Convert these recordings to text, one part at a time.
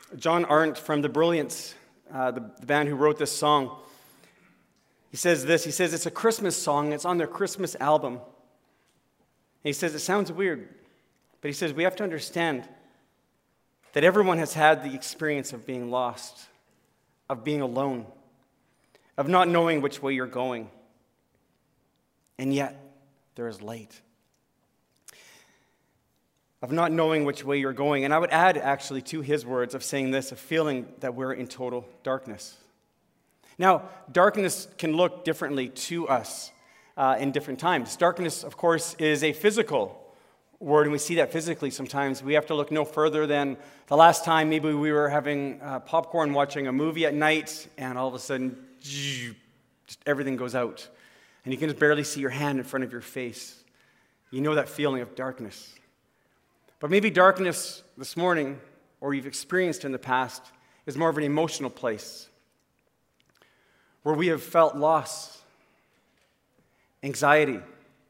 John Arndt from the Brilliance, the band who wrote this song, he says this. He says it's a Christmas song. It's on their Christmas album. And he says it sounds weird, but he says we have to understand that everyone has had the experience of being lost, of being alone, of not knowing which way you're going. And yet, there is light. Of not knowing which way you're going. And I would add, actually, to his words of saying this, a feeling that we're in total darkness. Now, darkness can look differently to us in different times. Darkness, of course, is a physical word, and we see that physically sometimes. We have to look no further than the last time maybe we were having popcorn watching a movie at night, and all of a sudden, just everything goes out. And you can just barely see your hand in front of your face. You know that feeling of darkness. But maybe darkness this morning, or you've experienced in the past, is more of an emotional place where we have felt loss, anxiety,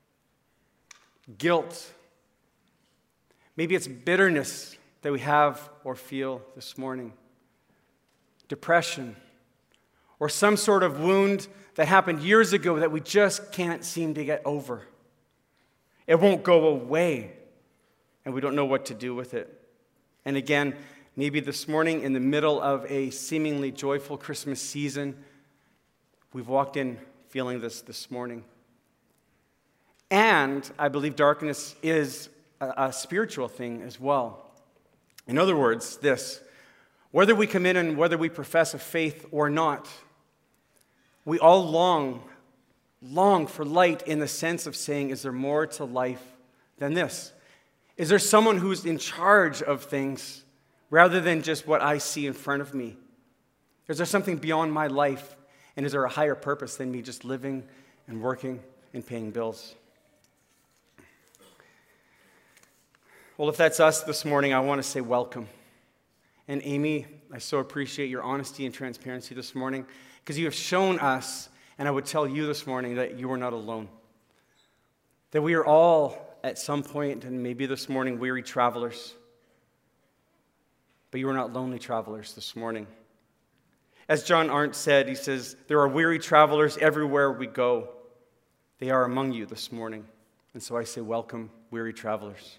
guilt. Maybe it's bitterness that we have or feel this morning, depression, or some sort of wound that happened years ago that we just can't seem to get over. It won't go away, and we don't know what to do with it. And again, maybe this morning in the middle of a seemingly joyful Christmas season, we've walked in feeling this morning. And I believe darkness is a spiritual thing as well. In other words, this, whether we come in and whether we profess a faith or not, we all long for light in the sense of saying, is there more to life than this? Is there someone who's in charge of things rather than just what I see in front of me? Is there something beyond my life? And is there a higher purpose than me just living and working and paying bills? Well, if that's us this morning, I want to say welcome. And Amy, I so appreciate your honesty and transparency this morning because you have shown us, and I would tell you this morning, that you are not alone. That we are all, at some point, and maybe this morning, weary travelers. But you are not lonely travelers this morning. As John Arndt said, he says, there are weary travelers everywhere we go. They are among you this morning. And so I say, welcome, weary travelers.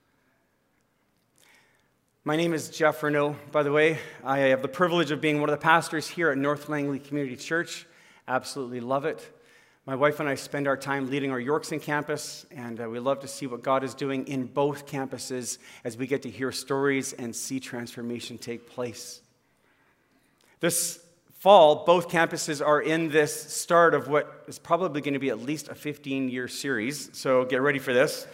My name is Jeff Renault, by the way. I have the privilege of being one of the pastors here at North Langley Community Church. Absolutely love it. My wife and I spend our time leading our Yorkson campus, and we love to see what God is doing in both campuses as we get to hear stories and see transformation take place. This fall, both campuses are in this start of what is probably going to be at least a 15-year series, so get ready for this,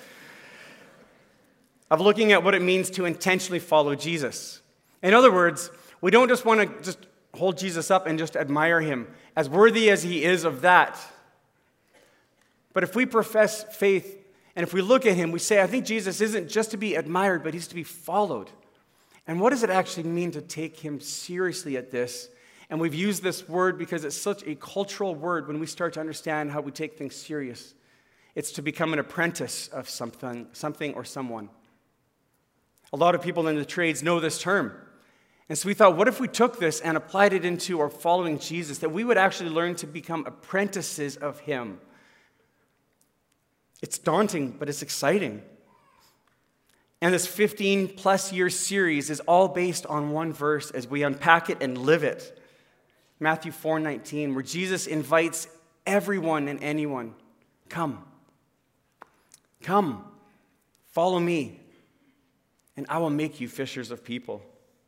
of looking at what it means to intentionally follow Jesus. In other words, we don't just want to just hold Jesus up and just admire him, as worthy as he is of that. But if we profess faith and if we look at him, we say, I think Jesus isn't just to be admired, but he's to be followed. And what does it actually mean to take him seriously at this? And we've used this word because it's such a cultural word when we start to understand how we take things serious. It's to become an apprentice of something or someone. A lot of people in the trades know this term. And so we thought, what if we took this and applied it into our following Jesus, that we would actually learn to become apprentices of him. It's daunting, but it's exciting. And this 15-plus year series is all based on one verse as we unpack it and live it. Matthew 4:19, where Jesus invites everyone and anyone, come, follow me, and I will make you fishers of people.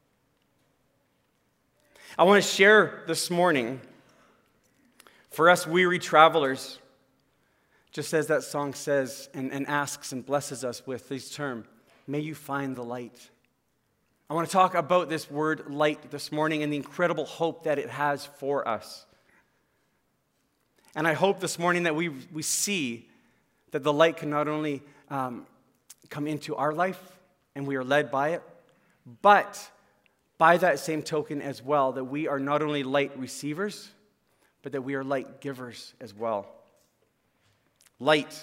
I want to share this morning, for us weary travelers, just as that song says and asks and blesses us with this term, may you find the light. I want to talk about this word light this morning and the incredible hope that it has for us. And I hope this morning that we see that the light can not only come into our life and we are led by it, but by that same token as well, that we are not only light receivers, but that we are light givers as well. Light.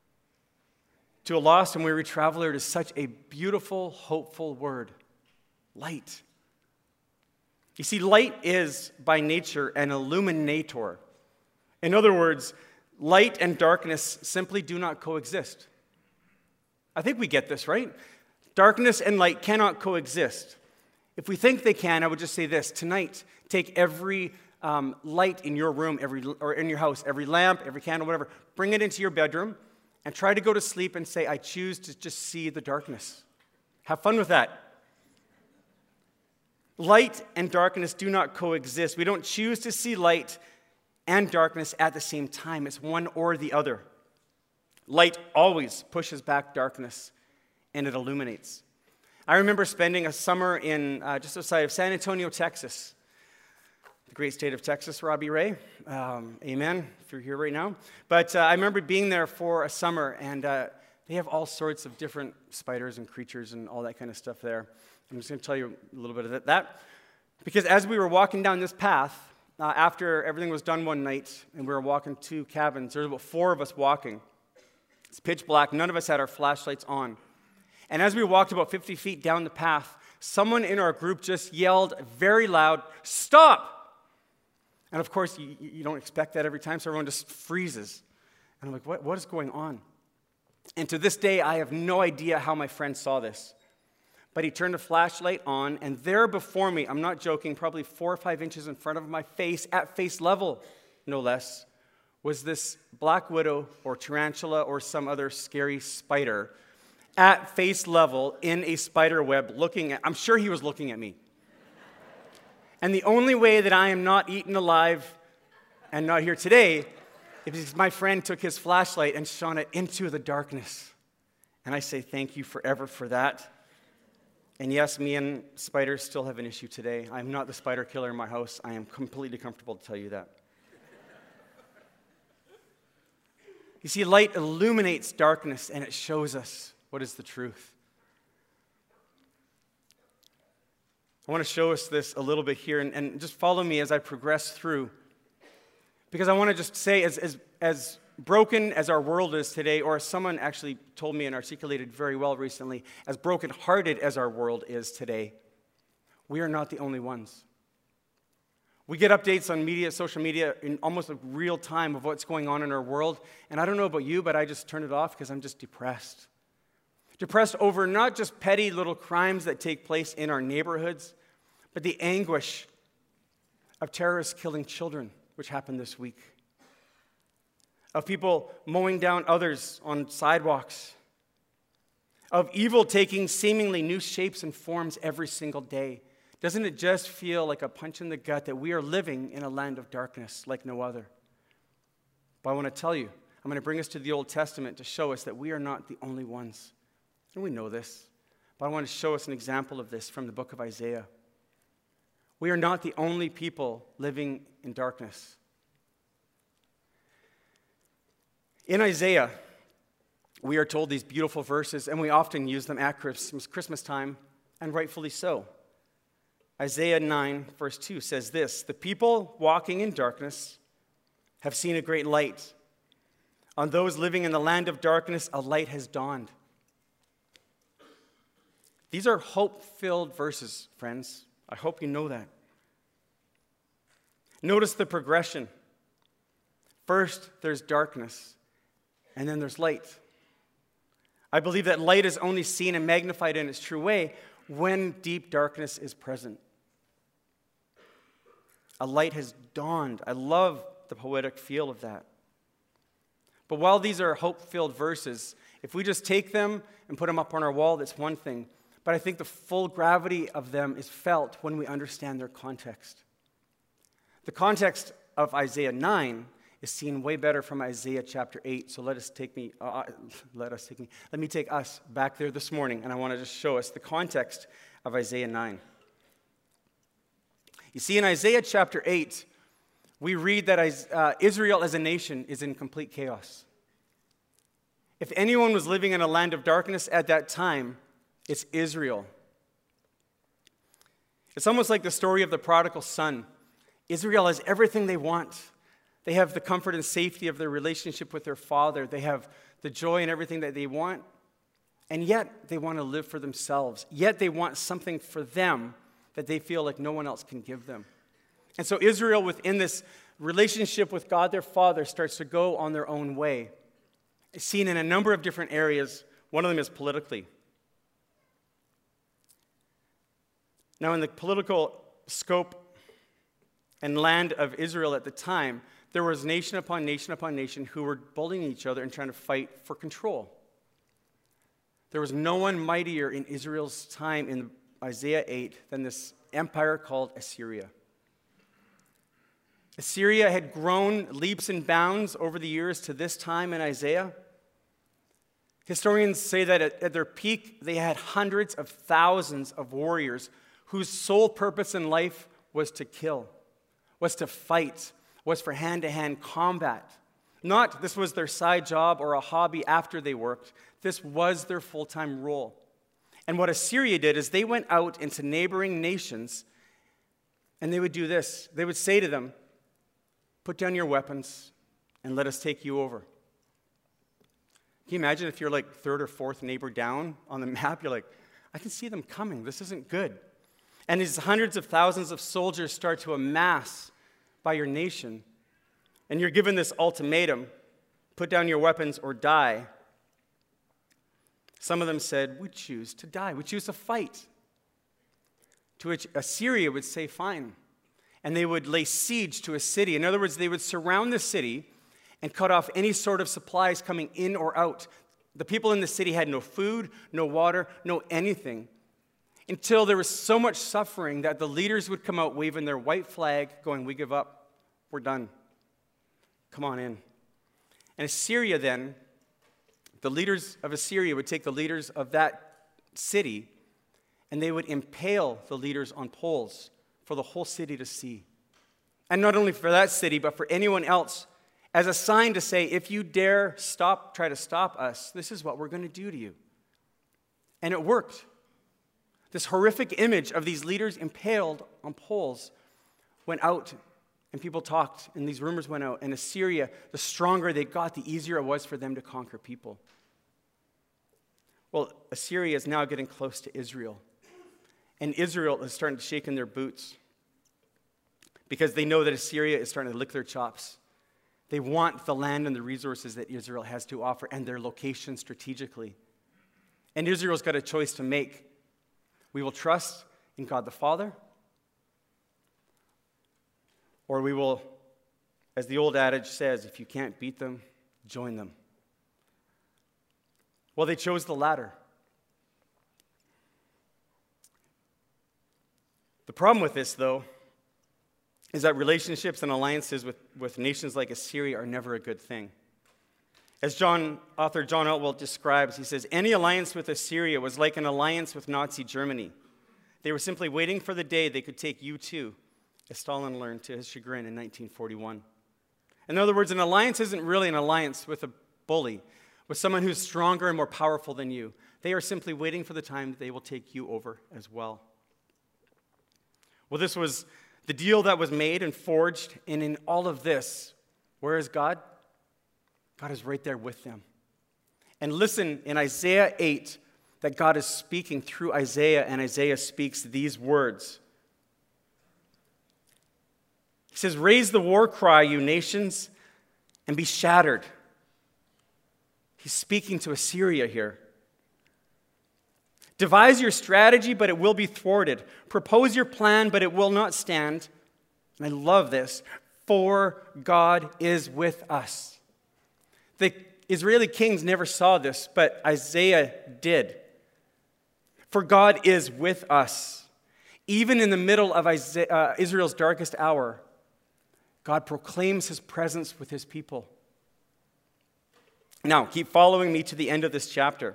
To a lost and weary traveler, it is such a beautiful, hopeful word. Light. You see, light is by nature an illuminator. In other words, light and darkness simply do not coexist. I think we get this, right? Darkness and light cannot coexist. If we think they can, I would just say this. Tonight, take every light in your room, or in your house, every lamp, every candle, whatever, bring it into your bedroom and try to go to sleep and say, I choose to just see the darkness. Have fun with that. Light and darkness do not coexist. We don't choose to see light and darkness at the same time. It's one or the other. Light always pushes back darkness, and it illuminates. I remember spending a summer in just outside of San Antonio, Texas. The great state of Texas, Robbie Ray. Amen, if you're here right now. But I remember being there for a summer, and they have all sorts of different spiders and creatures and all that kind of stuff there. I'm just going to tell you a little bit of that. Because as we were walking down this path, after everything was done one night, and we were walking 2 cabins, there were about 4 of us walking. It's pitch black. None of us had our flashlights on. And as we walked about 50 feet down the path, someone in our group just yelled very loud, "Stop!" And of course, you don't expect that every time, so everyone just freezes. And I'm like, what is going on? And to this day, I have no idea how my friend saw this. But he turned a flashlight on, and there before me, I'm not joking, probably 4 or 5 inches in front of my face, at face level, no less, was this black widow or tarantula or some other scary spider at face level in a spider web I'm sure he was looking at me. And the only way that I am not eaten alive and not here today is because my friend took his flashlight and shone it into the darkness. And I say thank you forever for that. And yes, me and spiders still have an issue today. I'm not the spider killer in my house. I am completely comfortable to tell you that. You see, light illuminates darkness, and it shows us what is the truth. I want to show us this a little bit here, and just follow me as I progress through. Because I want to just say, as broken as our world is today, or as someone actually told me and articulated very well recently, as brokenhearted as our world is today, we are not the only ones. We get updates on social media in almost real time of what's going on in our world, and I don't know about you, but I just turn it off because I'm just depressed. Depressed over not just petty little crimes that take place in our neighborhoods, but the anguish of terrorists killing children, which happened this week. Of people mowing down others on sidewalks. Of evil taking seemingly new shapes and forms every single day. Doesn't it just feel like a punch in the gut that we are living in a land of darkness like no other? But I want to tell you, I'm going to bring us to the Old Testament to show us that we are not the only ones. And we know this. But I want to show us an example of this from the book of Isaiah. We are not the only people living in darkness. In Isaiah, we are told these beautiful verses, and we often use them at Christmas time, and rightfully so. Isaiah 9, verse 2 says this, "The people walking in darkness have seen a great light. On those living in the land of darkness, a light has dawned." These are hope-filled verses, friends. I hope you know that. Notice the progression. First, there's darkness, and then there's light. I believe that light is only seen and magnified in its true way when deep darkness is present. A light has dawned. I love the poetic feel of that. But while these are hope-filled verses, if we just take them and put them up on our wall, that's one thing. But I think the full gravity of them is felt when we understand their context. The context of Isaiah 9 is seen way better from Isaiah chapter 8. So let me take us back there this morning, and I want to just show us the context of Isaiah 9. You see, in Isaiah chapter 8, we read that Israel as a nation is in complete chaos. If anyone was living in a land of darkness at that time, it's Israel. It's almost like the story of the prodigal son. Israel has everything they want. They have the comfort and safety of their relationship with their father. They have the joy and everything that they want. And yet they want to live for themselves. Yet they want something for them that they feel like no one else can give them. And so Israel, within this relationship with God their Father, starts to go on their own way. It's seen in a number of different areas. One of them is politically. Now, in the political scope and land of Israel at the time, there was nation upon nation upon nation who were bullying each other and trying to fight for control. There was no one mightier in Israel's time in Isaiah 8 than this empire called Assyria. Assyria had grown leaps and bounds over the years to this time in Isaiah. Historians say that at their peak, they had hundreds of thousands of warriors whose sole purpose in life was to kill, was to fight, was for hand-to-hand combat. Not this was their side job or a hobby after they worked. This was their full-time role. And what Assyria did is they went out into neighboring nations and they would do this. They would say to them, "Put down your weapons and let us take you over." Can you imagine if you're like third or fourth neighbor down on the map? You're like, I can see them coming. This isn't good. And these hundreds of thousands of soldiers start to amass by your nation. And you're given this ultimatum, put down your weapons or die. Some of them said, we choose to die. We choose to fight. To which Assyria would say, fine. And they would lay siege to a city. In other words, they would surround the city and cut off any sort of supplies coming in or out. The people in the city had no food, no water, no anything. Until there was so much suffering that the leaders would come out waving their white flag, going, we give up. We're done. Come on in. And Assyria then, the leaders of Assyria would take the leaders of that city and they would impale the leaders on poles for the whole city to see. And not only for that city, but for anyone else, as a sign to say, if you dare try to stop us, this is what we're going to do to you. And it worked. This horrific image of these leaders impaled on poles went out, and people talked, and these rumors went out. And Assyria, the stronger they got, the easier it was for them to conquer people. Well, Assyria is now getting close to Israel. And Israel is starting to shake in their boots because they know that Assyria is starting to lick their chops. They want the land and the resources that Israel has to offer and their location strategically. And Israel's got a choice to make. We will trust in God the Father, or we will, as the old adage says, if you can't beat them, join them. Well, they chose the latter. The problem with this, though, is that relationships and alliances with nations like Assyria are never a good thing. As author John Otwell describes, he says, any alliance with Assyria was like an alliance with Nazi Germany. They were simply waiting for the day they could take you too, as Stalin learned to his chagrin in 1941. In other words, an alliance isn't really an alliance with a bully, with someone who's stronger and more powerful than you. They are simply waiting for the time that they will take you over as well. Well, this was the deal that was made and forged, and in all of this, where is God? God is right there with them. And listen, in Isaiah 8, that God is speaking through Isaiah, and Isaiah speaks these words. He says, raise the war cry, you nations, and be shattered. He's speaking to Assyria here. Devise your strategy, but it will be thwarted. Propose your plan, but it will not stand. And I love this. For God is with us. The Israeli kings never saw this, but Isaiah did. For God is with us. Even in the middle of Israel's darkest hour, God proclaims his presence with his people. Now, keep following me to the end of this chapter.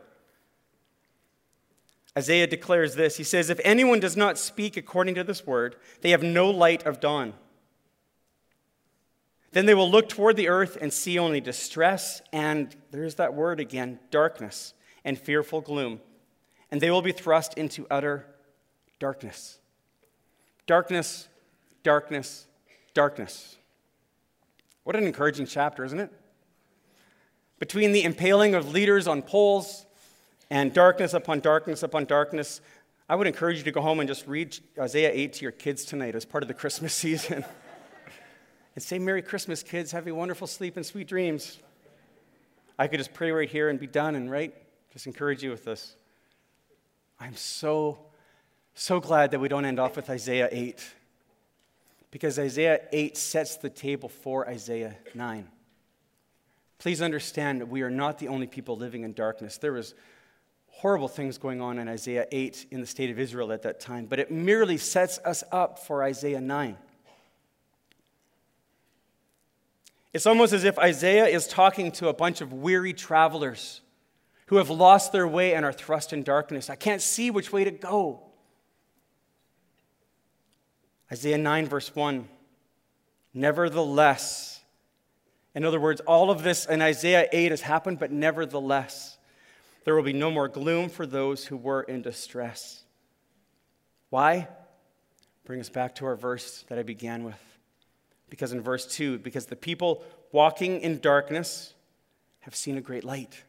Isaiah declares this. He says, if anyone does not speak according to this word, they have no light of dawn. Then they will look toward the earth and see only distress, and there's that word again, darkness and fearful gloom. And they will be thrust into utter darkness. Darkness, darkness, darkness. What an encouraging chapter, isn't it? Between the impaling of leaders on poles and darkness upon darkness upon darkness. I would encourage you to go home and just read Isaiah 8 to your kids tonight as part of the Christmas season. And say, Merry Christmas, kids. Have a wonderful sleep and sweet dreams. I could just pray right here and be done and just encourage you with this. I'm so glad that we don't end off with Isaiah 8. Because Isaiah 8 sets the table for Isaiah 9. Please understand that we are not the only people living in darkness. There was horrible things going on in Isaiah 8 in the state of Israel at that time, but it merely sets us up for Isaiah 9. It's almost as if Isaiah is talking to a bunch of weary travelers who have lost their way and are thrust in darkness. I can't see which way to go. Isaiah 9, verse 1, nevertheless. In other words, all of this in Isaiah 8 has happened, but nevertheless, there will be no more gloom for those who were in distress. Why? Bring us back to our verse that I began with. Because in verse 2, because the people walking in darkness have seen a great light.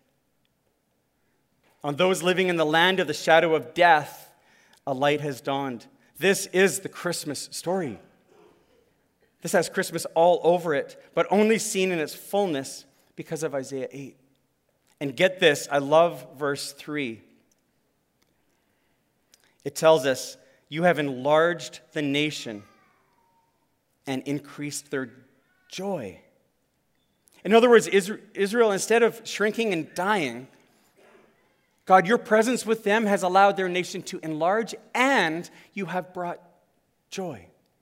On those living in the land of the shadow of death, a light has dawned. This is the Christmas story. This has Christmas all over it, but only seen in its fullness because of Isaiah 8. And get this, I love verse 3. It tells us, you have enlarged the nation and increased their joy. In other words, Israel, instead of shrinking and dying, God, your presence with them has allowed their nation to enlarge, and you have brought joy.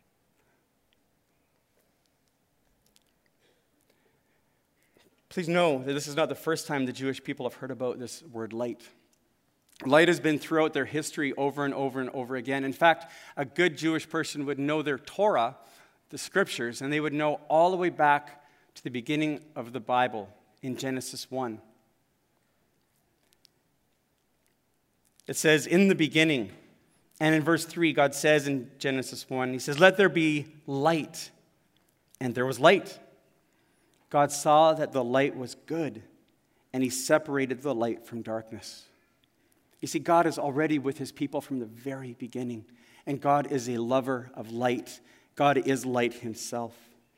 Please know that this is not the first time the Jewish people have heard about this word light. Light has been throughout their history over and over and over again. In fact, a good Jewish person would know their Torah, the scriptures, and they would know all the way back to the beginning of the Bible in Genesis 1. It says, in the beginning, and in verse 3, God says in Genesis 1, he says, let there be light. And there was light. God saw that the light was good, and he separated the light from darkness. You see, God is already with his people from the very beginning, and God is a lover of light. God is light himself.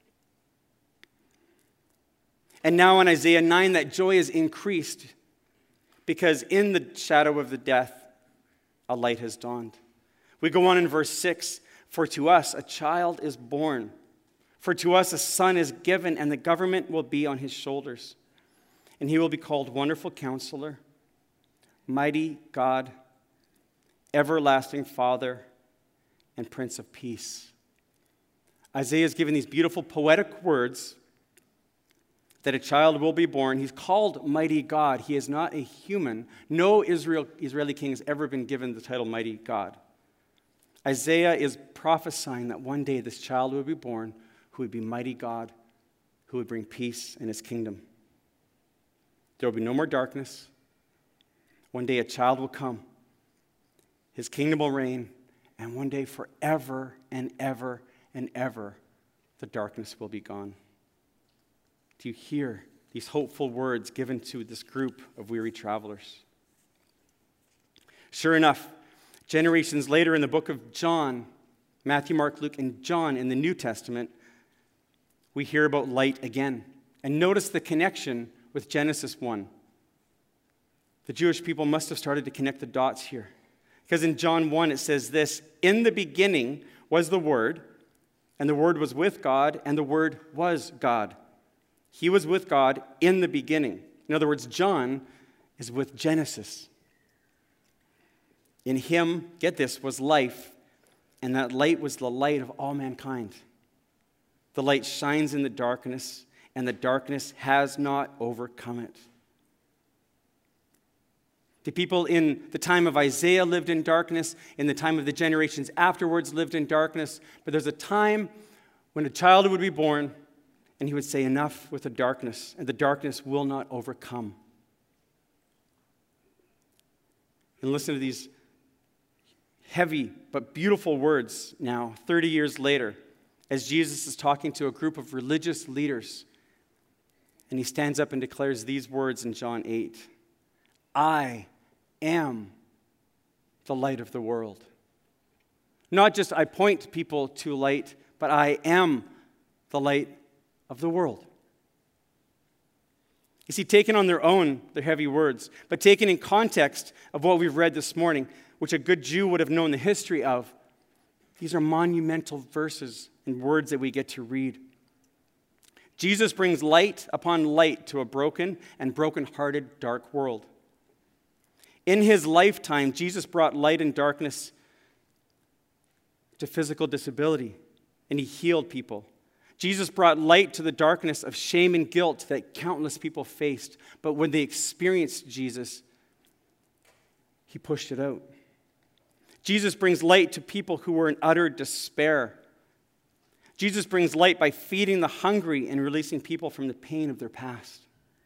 And now in Isaiah 9, that joy is increased because in the shadow of the death, a light has dawned. We go on in verse 6, for to us a child is born. For to us a son is given, and the government will be on his shoulders. And he will be called Wonderful Counselor, Mighty God, Everlasting Father, and Prince of Peace. Isaiah is given these beautiful poetic words that a child will be born. He's called Mighty God. He is not a human. No Israeli king has ever been given the title Mighty God. Isaiah is prophesying that one day this child will be born who would be mighty God, who would bring peace in his kingdom. There will be no more darkness. One day a child will come. His kingdom will reign, and one day forever and ever and ever, the darkness will be gone. Do you hear these hopeful words given to this group of weary travelers? Sure enough, generations later in the book of John, Matthew, Mark, Luke, and John in the New Testament, we hear about light again. And notice the connection with Genesis 1. The Jewish people must have started to connect the dots here. Because in John 1 it says this, in the beginning was the Word, and the Word was with God, and the Word was God. He was with God in the beginning. In other words, John is with Genesis. In him, get this, was life, and that light was the light of all mankind. The light shines in the darkness, and the darkness has not overcome it. The people in the time of Isaiah lived in darkness, in the time of the generations afterwards lived in darkness, but there's a time when a child would be born, and he would say, enough with the darkness, and the darkness will not overcome. And listen to these heavy but beautiful words now, 30 years later, as Jesus is talking to a group of religious leaders. And he stands up and declares these words in John 8. I am the light of the world. Not just I point people to light, but I am the light of the world. You see, taken on their own, they're heavy words, but taken in context of what we've read this morning, which a good Jew would have known the history of, these are monumental verses and words that we get to read. Jesus brings light upon light to a broken and broken-hearted, dark world. In his lifetime, Jesus brought light and darkness to physical disability, and he healed people. Jesus brought light to the darkness of shame and guilt that countless people faced. But when they experienced Jesus, he pushed it out. Jesus brings light to people who were in utter despair. Jesus brings light by feeding the hungry and releasing people from the pain of their past.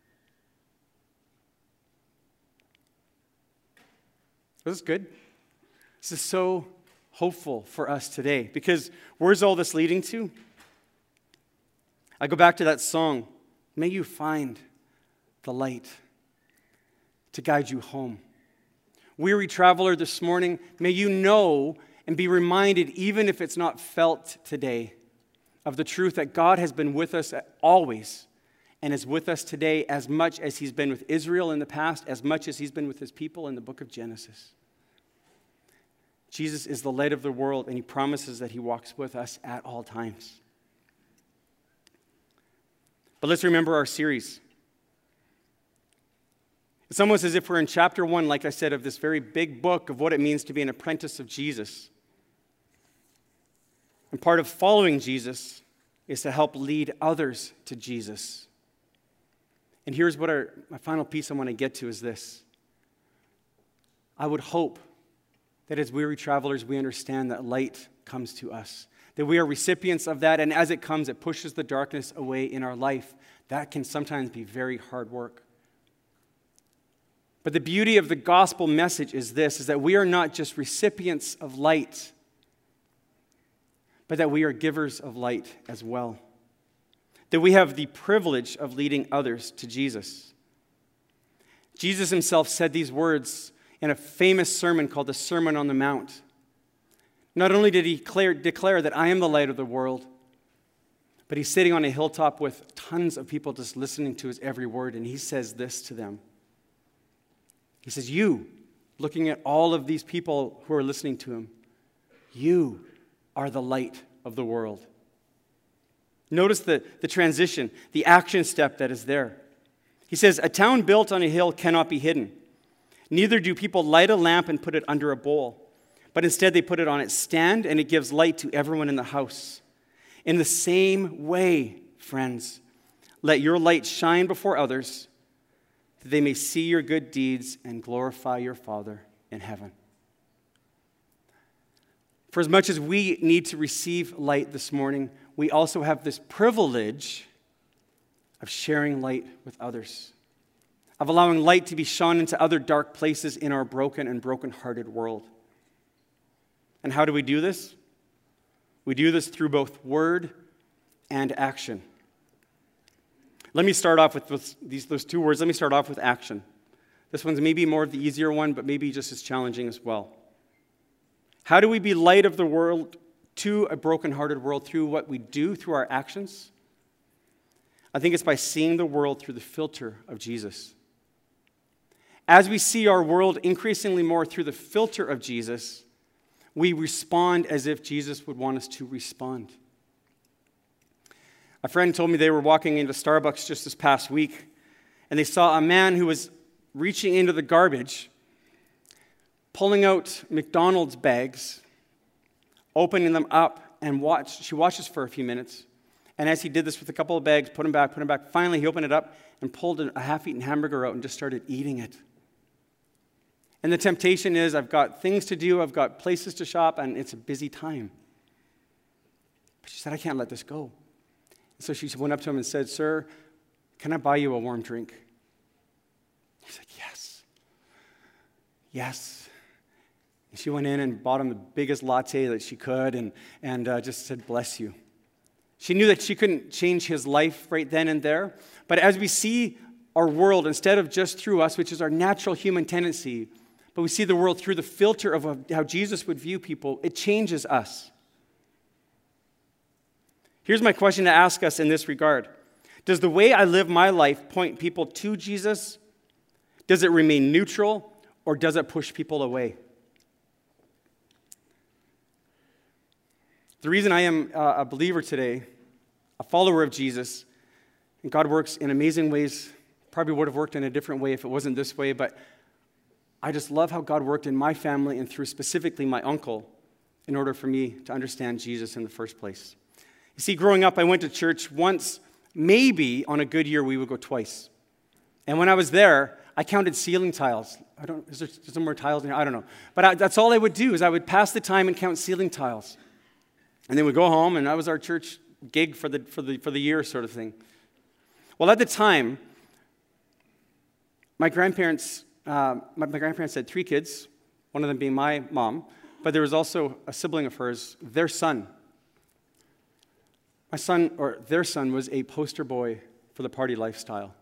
This is good. This is so hopeful for us today, because where's all this leading to? I go back to that song, may you find the light to guide you home. Weary traveler this morning, may you know and be reminded, even if it's not felt today, of the truth that God has been with us always and is with us today as much as he's been with Israel in the past, as much as he's been with his people in the book of Genesis. Jesus is the light of the world, and he promises that he walks with us at all times. But let's remember our series. It's almost as if we're in chapter 1, like I said, of this very big book of what it means to be an apprentice of Jesus. And part of following Jesus is to help lead others to Jesus. And here's what my final piece I want to get to is this. I would hope that as weary travelers, we understand that light comes to us, that we are recipients of that, and as it comes, it pushes the darkness away in our life. That can sometimes be very hard work. But the beauty of the gospel message is this, is that we are not just recipients of light, but that we are givers of light as well. That we have the privilege of leading others to Jesus. Jesus himself said these words in a famous sermon called the Sermon on the Mount. Not only did he declare that I am the light of the world, but he's sitting on a hilltop with tons of people just listening to his every word, and he says this to them. He says, you, looking at all of these people who are listening to him, you are the light of the world. Notice the transition, the action step that is there. He says, a town built on a hill cannot be hidden. Neither do people light a lamp and put it under a bowl, but instead they put it on its stand, and it gives light to everyone in the house. In the same way, friends, let your light shine before others, that they may see your good deeds and glorify your Father in heaven. For as much as we need to receive light this morning, we also have this privilege of sharing light with others, of allowing light to be shone into other dark places in our broken and broken-hearted world. And how do we do this? We do this through both word and action. Let me start off with those two words. Let me start off with action. This one's maybe more of the easier one, but maybe just as challenging as well. How do we be light of the world to a broken-hearted world through what we do, through our actions? I think it's by seeing the world through the filter of Jesus. As we see our world increasingly more through the filter of Jesus, we respond as if Jesus would want us to respond. A friend told me they were walking into Starbucks just this past week, and they saw a man who was reaching into the garbage, pulling out McDonald's bags, opening them up, and she watches for a few minutes. And as he did this with a couple of bags, put them back, finally he opened it up and pulled a half-eaten hamburger out and just started eating it. And the temptation is, I've got things to do, I've got places to shop, and it's a busy time. But she said, I can't let this go. And so she went up to him and said, Sir, can I buy you a warm drink? He said, yes. Yes. And she went in and bought him the biggest latte that she could and just said, bless you. She knew that she couldn't change his life right then and there. But as we see our world, instead of just through us, which is our natural human tendency, but we see the world through the filter of how Jesus would view people, it changes us. Here's my question to ask us in this regard. Does the way I live my life point people to Jesus? Does it remain neutral, or does it push people away? The reason I am a believer today, a follower of Jesus, and God works in amazing ways, probably would have worked in a different way if it wasn't this way, but I just love how God worked in my family and through specifically my uncle in order for me to understand Jesus in the first place. You see, growing up, I went to church once. Maybe on a good year, we would go twice. And when I was there, I counted ceiling tiles. Is there some more tiles in here? I don't know. But that's all I would do, is I would pass the time and count ceiling tiles. And then we'd go home, and that was our church gig for the year sort of thing. Well, at the time, my grandparents had 3 kids, one of them being my mom, but there was also a sibling of hers, their son. Their son was a poster boy for the party lifestyle.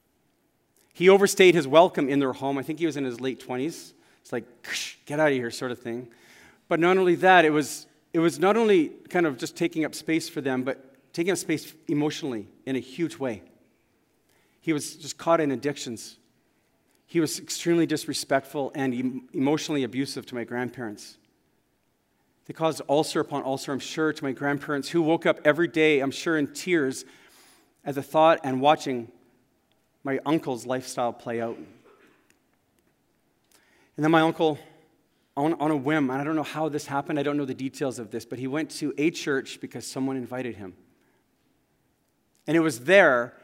He overstayed his welcome in their home. I think he was in his late 20s. It's like, get out of here sort of thing. But not only that, it was not only kind of just taking up space for them, but taking up space emotionally in a huge way. He was just caught in addictions. He was extremely disrespectful and emotionally abusive to my grandparents. They caused ulcer upon ulcer, I'm sure, to my grandparents, who woke up every day, I'm sure, in tears at the thought and watching my uncle's lifestyle play out. And then my uncle, on a whim, and I don't know how this happened, I don't know the details of this, but he went to a church because someone invited him. And it was there,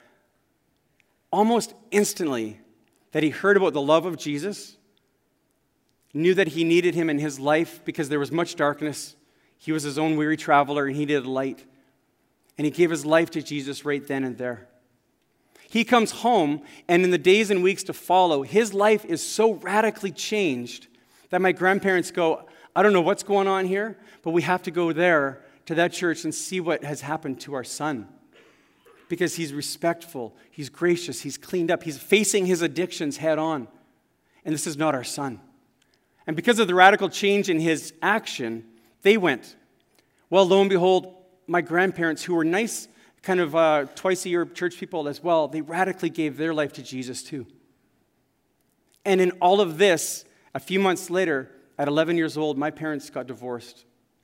almost instantly, that he heard about the love of Jesus, knew that he needed him in his life because there was much darkness. He was his own weary traveler, and he needed light. And he gave his life to Jesus right then and there. He comes home, and in the days and weeks to follow, his life is so radically changed that my grandparents go, I don't know what's going on here, but we have to go there to that church and see what has happened to our son. Because he's respectful, he's gracious, he's cleaned up, he's facing his addictions head on. And this is not our son. And because of the radical change in his action, they went. Well, lo and behold, my grandparents, who were nice, kind of twice-a-year church people as well, they radically gave their life to Jesus too. And in all of this, a few months later, at 11 years old, my parents got divorced.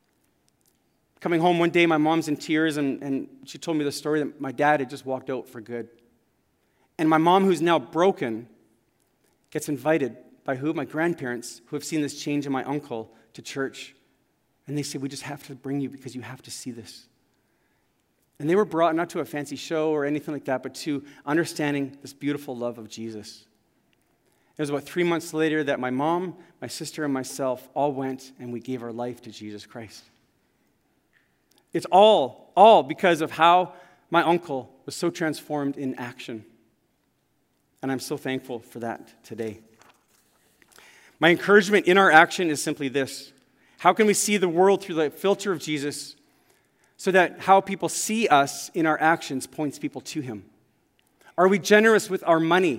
Coming home one day, my mom's in tears, and she told me the story that my dad had just walked out for good. And my mom, who's now broken, gets invited by who? My grandparents, who have seen this change in my uncle, to church. And they say, we just have to bring you because you have to see this. And they were brought not to a fancy show or anything like that, but to understanding this beautiful love of Jesus. It was about 3 months later that my mom, my sister, and myself all went and we gave our life to Jesus Christ. It's all because of how my uncle was so transformed in action. And I'm so thankful for that today. My encouragement in our action is simply this. How can we see the world through the filter of Jesus so that how people see us in our actions points people to him? Are we generous with our money?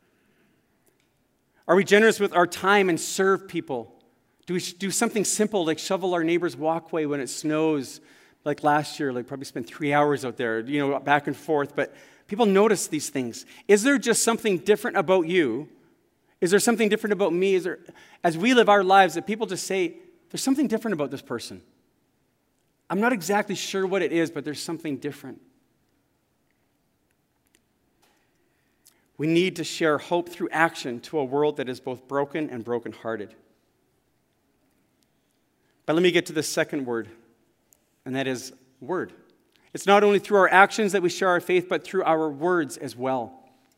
Are we generous with our time and serve people? Do we do something simple like shovel our neighbor's walkway when it snows? Like last year, probably spent 3 hours out there, back and forth. But people notice these things. Is there just something different about you? Is there something different about me? As we live our lives, that people just say, there's something different about this person. I'm not exactly sure what it is, but there's something different. We need to share hope through action to a world that is both broken and brokenhearted. But let me get to the second word, and that is word. It's not only through our actions that we share our faith, but through our words as well.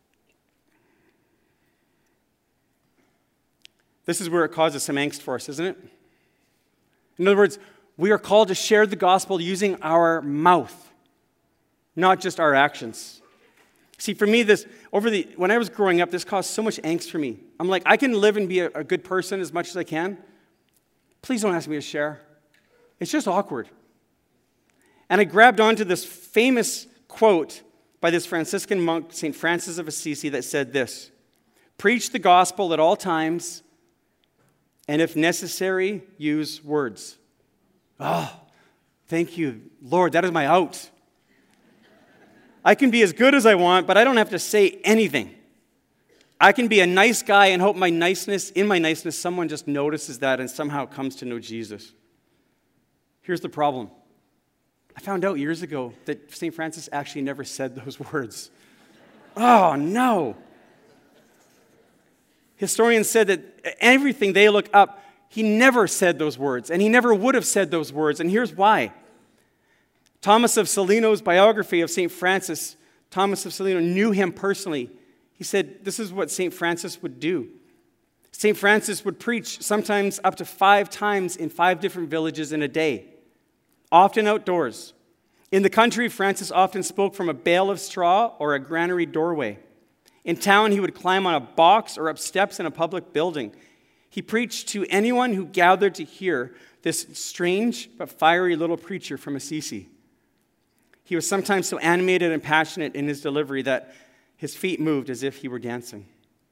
This is where it causes some angst for us, isn't it? In other words, we are called to share the gospel using our mouth, not just our actions. See, for me, when I was growing up, this caused so much angst for me. I'm like, I can live and be a good person as much as I can. Please don't ask me to share. It's just awkward. And I grabbed onto this famous quote by this Franciscan monk, St. Francis of Assisi, that said this: preach the gospel at all times, and if necessary, use words. Oh, thank you, Lord, that is my out. I can be as good as I want, but I don't have to say anything. I can be a nice guy and hope in my niceness, someone just notices that and somehow comes to know Jesus. Here's the problem. I found out years ago that St. Francis actually never said those words. Oh, no. Historians said that everything they look up, he never said those words, and he never would have said those words, and here's why. Thomas of Celano's biography of St. Francis, Thomas of Celano knew him personally. He said this is what St. Francis would do. St. Francis would preach sometimes up to 5 times in 5 different villages in a day, often outdoors. In the country, Francis often spoke from a bale of straw or a granary doorway. In town, he would climb on a box or up steps in a public building. He preached to anyone who gathered to hear this strange but fiery little preacher from Assisi. He was sometimes so animated and passionate in his delivery that his feet moved as if he were dancing.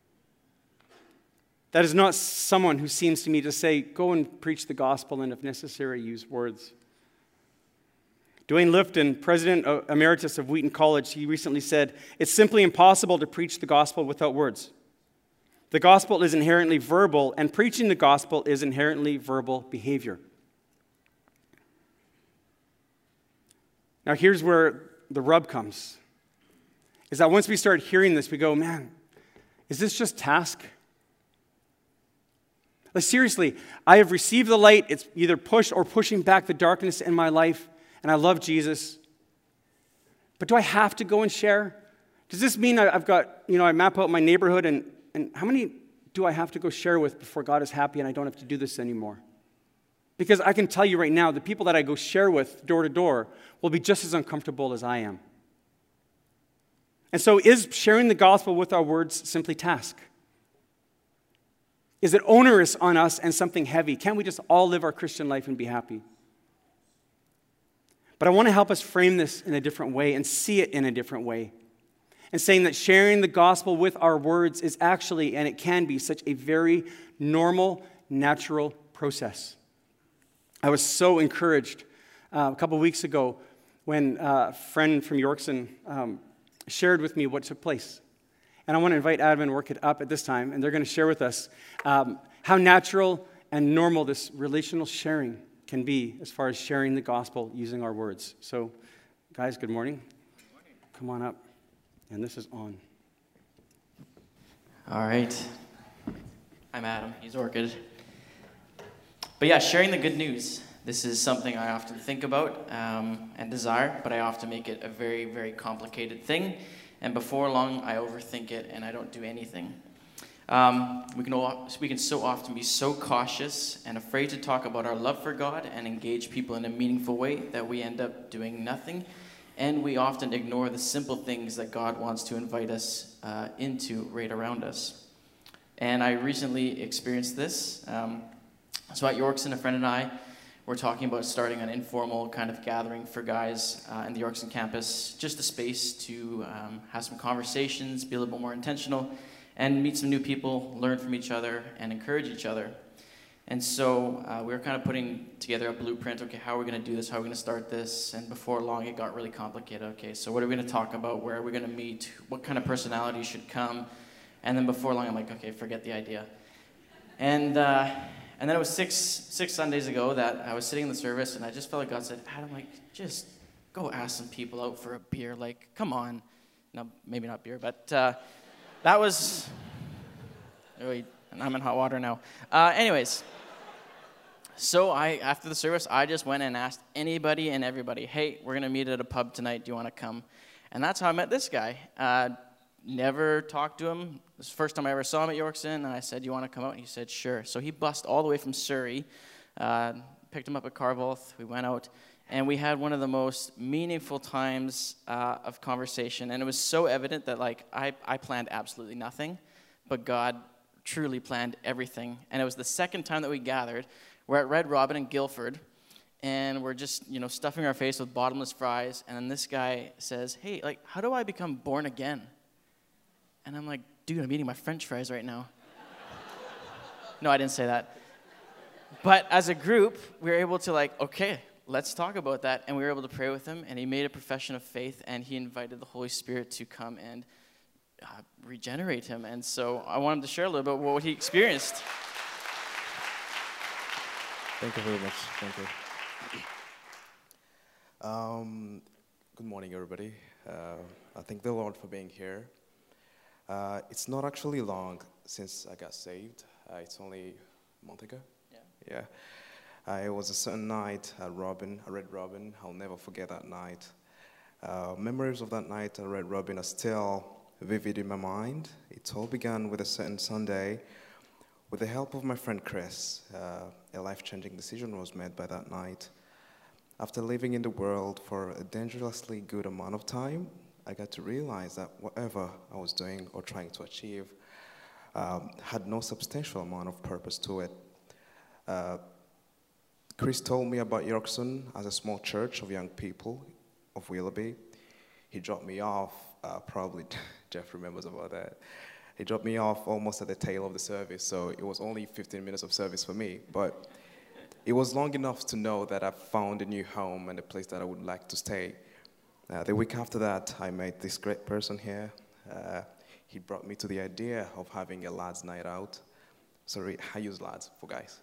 That is not someone who seems to me to say, go and preach the gospel and if necessary, use words. Dwayne Lifton, president emeritus of Wheaton College, he recently said, it's simply impossible to preach the gospel without words. The gospel is inherently verbal, and preaching the gospel is inherently verbal behavior. Now here's where the rub comes. Is that once we start hearing this, we go, man, is this just task? Like seriously, I have received the light. It's either push or pushing back the darkness in my life, and I love Jesus. But do I have to go and share? Does this mean I've got, I map out my neighborhood, and how many do I have to go share with before God is happy and I don't have to do this anymore? Because I can tell you right now, the people that I go share with door to door will be just as uncomfortable as I am. And so is sharing the gospel with our words simply task? Is it onerous on us and something heavy? Can't we just all live our Christian life and be happy? But I want to help us frame this in a different way and see it in a different way. And saying that sharing the gospel with our words is actually, and it can be, such a very normal, natural process. I was so encouraged a couple of weeks ago when a friend from Yorkson shared with me what took place. And I want to invite Adam and Work It up at this time, and they're going to share with us how natural and normal this relational sharing can be as far as sharing the gospel using our words. So, guys, good morning. Good morning. Come on up. And this is on. All right. I'm Adam. He's Orchid. But yeah, sharing the good news. This is something I often think about and desire, but I often make it a very, very complicated thing. And before long, I overthink it and I don't do anything. We can so often be so cautious and afraid to talk about our love for God and engage people in a meaningful way that we end up doing nothing. And we often ignore the simple things that God wants to invite us into right around us. And I recently experienced this. So at Yorkson, a friend and I were talking about starting an informal kind of gathering for guys in the Yorkson campus, just a space to have some conversations, be a little bit more intentional, and meet some new people, learn from each other, and encourage each other. And so we were kind of putting together a blueprint. Okay, how are we going to do this? How are we going to start this? And before long, it got really complicated. Okay, so what are we going to talk about? Where are we going to meet? What kind of personality should come? And then before long, I'm like, okay, forget the idea. And then it was six Sundays ago that I was sitting in the service, and I just felt like God said, Adam, like, just go ask some people out for a beer. Like, come on. No, maybe not beer, but that was... and I'm in hot water now. Anyways, so after the service, I just went and asked anybody and everybody, hey, we're going to meet at a pub tonight. Do you want to come? And that's how I met this guy. Never talked to him. This was the first time I ever saw him at Yorkson, and I said, you want to come out? And he said, sure. So he bussed all the way from Surrey, picked him up at Carvolth. We went out, and we had one of the most meaningful times of conversation. And it was so evident that, like, I planned absolutely nothing, but God truly planned everything. And it was the second time that we gathered. We're at Red Robin in Guildford, and we're just, stuffing our face with bottomless fries. And then this guy says, hey, like, how do I become born again? And I'm like, dude, I'm eating my French fries right now. No, I didn't say that. But as a group, we were able to okay, let's talk about that. And we were able to pray with him, and he made a profession of faith, and he invited the Holy Spirit to come and regenerate him. And so I wanted to share a little bit about what he experienced. Thank you very much. Thank you. Good morning, everybody. I thank the Lord for being here. It's not actually long since I got saved. It's only a month ago. Yeah. It was a certain night at Red Robin. I'll never forget that night. Memories of that night at Red Robin are still vivid in my mind. It all began with a certain Sunday. With the help of my friend Chris, a life-changing decision was made by that night. After living in the world for a dangerously good amount of time, I got to realize that whatever I was doing or trying to achieve had no substantial amount of purpose to it. Chris told me about Yorkson as a small church of young people of Willoughby. He dropped me off, probably Jeff remembers about that. He dropped me off almost at the tail of the service, so it was only 15 minutes of service for me. But it was long enough to know that I found a new home and a place that I would like to stay. The week after that, I met this great person here. He brought me to the idea of having a lads' night out. Sorry, I use lads for guys.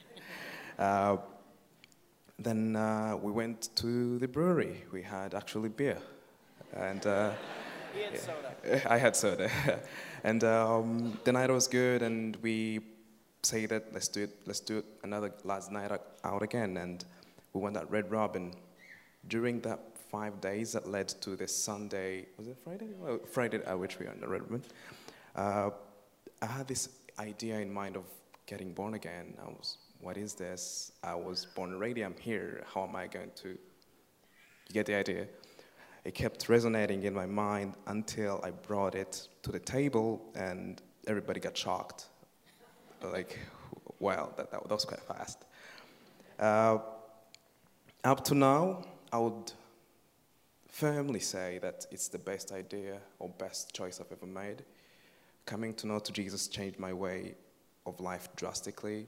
Then we went to the brewery. We had actually beer. And He had soda. I had soda. And the night was good, and we say that let's do it another last night out again. And we went at Red Robin. During that 5 days that led to the Sunday, was it Friday? Well, Friday at which we were in the Red Robin. I had this idea in mind of getting born again. What is this? I was born already, I'm here. How am I going to? You get the idea? It kept resonating in my mind until I brought it to the table and everybody got shocked. Like, wow, that was quite fast. Up to now, I would firmly say that it's the best idea or best choice I've ever made. Coming to know to Jesus changed my way of life drastically.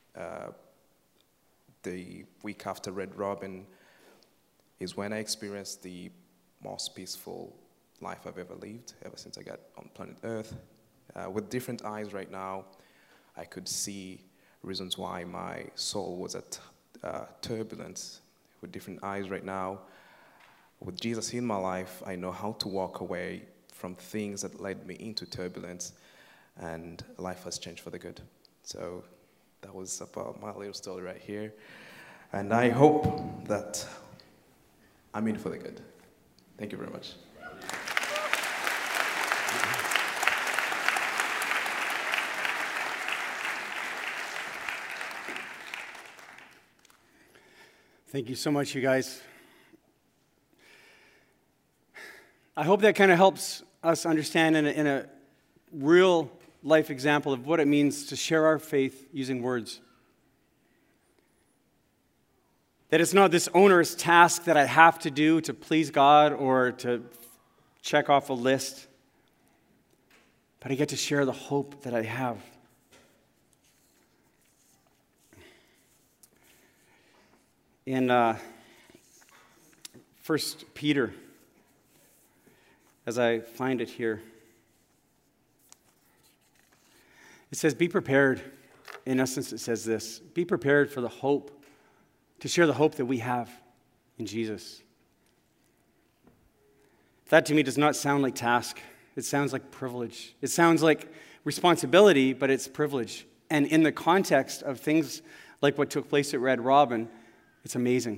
The week after Red Robin is when I experienced the most peaceful life I've ever lived, ever since I got on planet Earth. With different eyes right now, I could see reasons why my soul was at turbulence. With different eyes right now, with Jesus in my life, I know how to walk away from things that led me into turbulence, and life has changed for the good. So that was about my little story right here. And I hope that I'm in for the good. Thank you very much. Thank you so much, you guys. I hope that kind of helps us understand in a real life example of what it means to share our faith using words. That it's not this onerous task that I have to do to please God or to check off a list, but I get to share the hope that I have. In 1 Peter, as I find it here, it says, be prepared. In essence, it says this: be prepared for the hope, to share the hope that we have in Jesus. That to me does not sound like task. It sounds like privilege. It sounds like responsibility, but it's privilege. And in the context of things like what took place at Red Robin, it's amazing.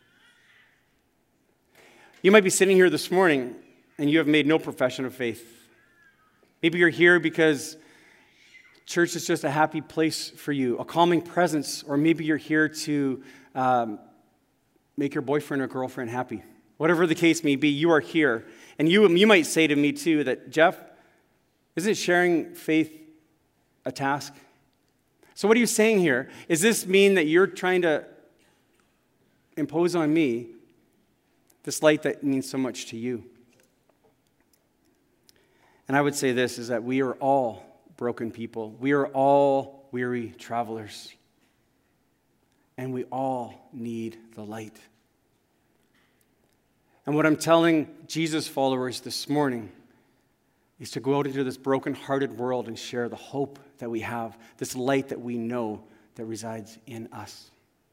You might be sitting here this morning and you have made no profession of faith. Maybe you're here because church is just a happy place for you, a calming presence, or maybe you're here to make your boyfriend or girlfriend happy. Whatever the case may be, you are here. And you might say to me too that, Jeff, isn't sharing faith a task? So what are you saying here? Does this mean that you're trying to impose on me this light that means so much to you? And I would say this, is that we are all broken people. We are all weary travelers. and we all need the light. And what I'm telling Jesus followers this morning is to go out into this broken-hearted world and share the hope that we have, this light that we know that resides in us.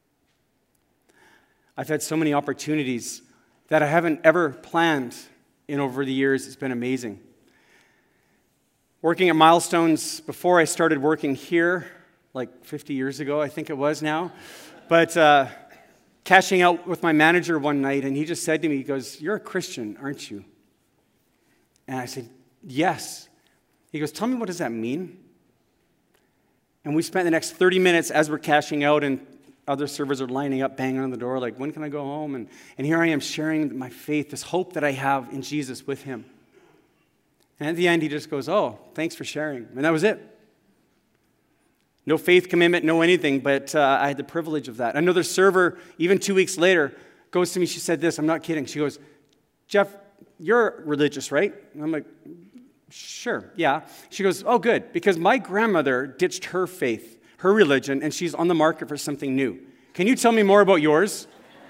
I've had so many opportunities that I haven't ever planned in over the years. It's been amazing. Working at Milestones before I started working here, like 50 years ago, I think it was now. But cashing out with my manager one night, and he just said to me, he goes, "You're a Christian, aren't you?" And I said, "Yes." He goes, "Tell me, what does that mean?" And we spent the next 30 minutes as we're cashing out, and other servers are lining up, banging on the door, like, "When can I go home?" And here I am sharing my faith, this hope that I have in Jesus with him. And at the end, he just goes, "Oh, thanks for sharing." And that was it. No faith commitment, no anything, but I had the privilege of that. Another server, even 2 weeks later, goes to me, she said this, I'm not kidding. She goes, "Jeff, you're religious, right?" And I'm like, "Sure, yeah." She goes, "Oh, good, because my grandmother ditched her faith, her religion, and she's on the market for something new. Can you tell me more about yours?"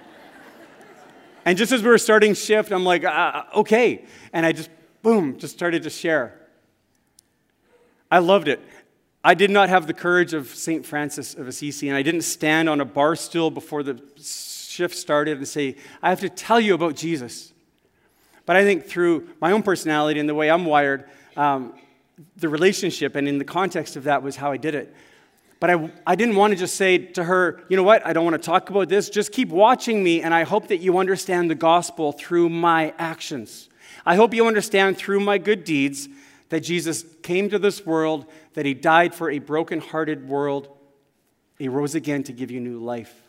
And just as we were starting shift, I'm like, "Okay." And I just started to share. I loved it. I did not have the courage of St. Francis of Assisi, and I didn't stand on a bar stool before the shift started and say, "I have to tell you about Jesus." But I think through my own personality and the way I'm wired, the relationship and in the context of that was how I did it. But I didn't want to just say to her, "You know what, I don't want to talk about this. Just keep watching me, and I hope that you understand the gospel through my actions. I hope you understand through my good deeds that Jesus came to this world, that he died for a broken-hearted world. He rose again to give you new life."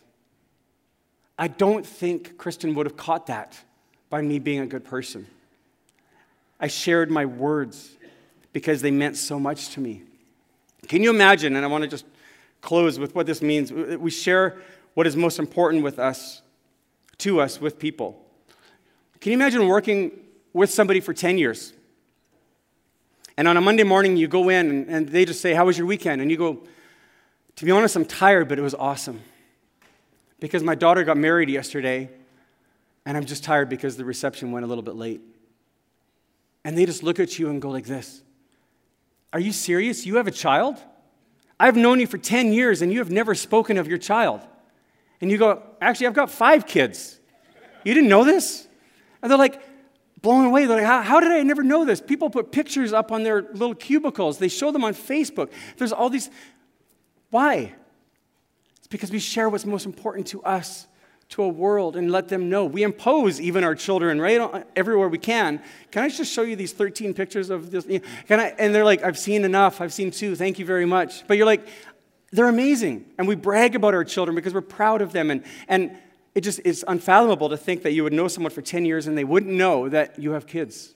I don't think Kristen would have caught that by me being a good person. I shared my words because they meant so much to me. Can you imagine, and I want to just close with what this means. We share what is most important to us with people. Can you imagine working with somebody for 10 years? And on a Monday morning, you go in and they just say, "How was your weekend?" And you go, "To be honest, I'm tired, but it was awesome. Because my daughter got married yesterday, and I'm just tired because the reception went a little bit late." And they just look at you and go like this, "Are you serious? You have a child? I've known you for 10 years, and you have never spoken of your child." And you go, "Actually, I've got 5 kids. You didn't know this?" And they're like, blown away. They're like, how did I never know this? People put pictures up on their little cubicles. They show them on Facebook. There's all these. Why? It's because we share what's most important to us, to a world, and let them know. We impose even our children, right, everywhere we can. "Can I just show you these 13 pictures of this? And they're like, "I've seen enough. I've seen 2. Thank you very much." But you're like, they're amazing. And we brag about our children because we're proud of them. And it just is unfathomable to think that you would know someone for 10 years and they wouldn't know that you have kids.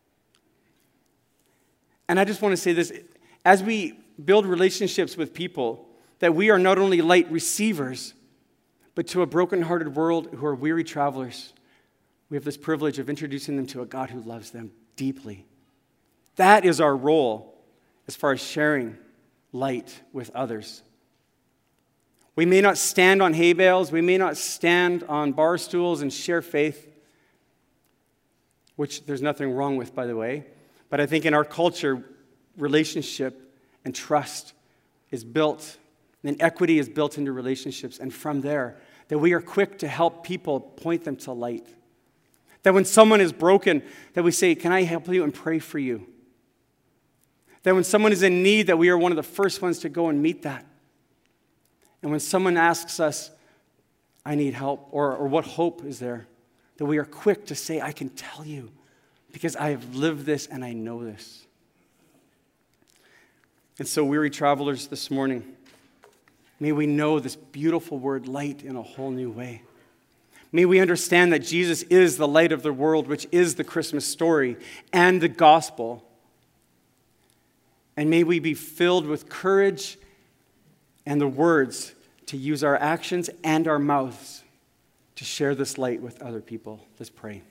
And I just want to say this. As we build relationships with people, that we are not only light receivers, but to a broken-hearted world who are weary travelers, we have this privilege of introducing them to a God who loves them deeply. That is our role as far as sharing light with others. We may not stand on hay bales, we may not stand on bar stools and share faith, which there's nothing wrong with, by the way. But I think in our culture, relationship and trust is built, and equity is built into relationships. And from there, that we are quick to help people, point them to light. That when someone is broken, that we say, "Can I help you and pray for you?" That when someone is in need, that we are one of the first ones to go and meet that. And when someone asks us, "I need help," or "What hope is there?" that we are quick to say, "I can tell you because I have lived this and I know this." And so, weary travelers, this morning, may we know this beautiful word light in a whole new way. May we understand that Jesus is the light of the world, which is the Christmas story and the gospel. And may we be filled with courage and the words to use our actions and our mouths to share this light with other people. Let's pray.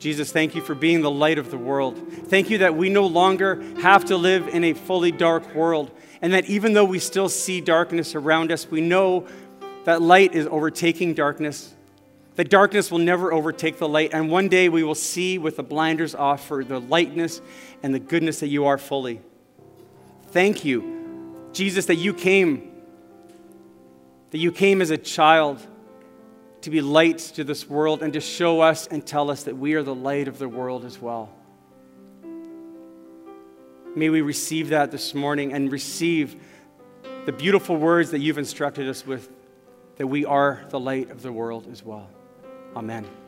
Jesus, thank you for being the light of the world. Thank you that we no longer have to live in a fully dark world, and that even though we still see darkness around us, we know that light is overtaking darkness, that darkness will never overtake the light, and one day we will see with the blinders off for the lightness and the goodness that you are fully. Thank you, Jesus, that you came as a child to be light to this world and to show us and tell us that we are the light of the world as well. May we receive that this morning and receive the beautiful words that you've instructed us with, that we are the light of the world as well. Amen.